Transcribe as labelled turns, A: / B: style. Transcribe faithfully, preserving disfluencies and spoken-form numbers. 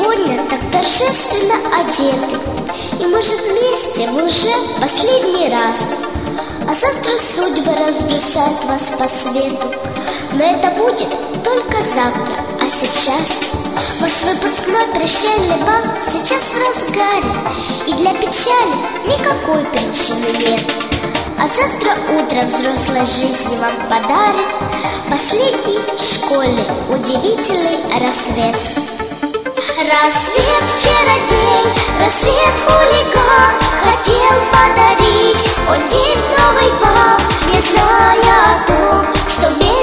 A: сегодня так торжественно одеты, и может вместе вы уже последний раз. А завтра судьба разбросает вас по свету, но это будет только завтра, а сейчас ваш выпускной прощальный бал сейчас в разгаре, и для печали никакой причины нет. А завтра утро взрослой жизни вам подарит последний в школе удивительный рассвет. Рассвет чародей, рассвет хулиган хотел подарить он день новый вам, не зная о том, что вместе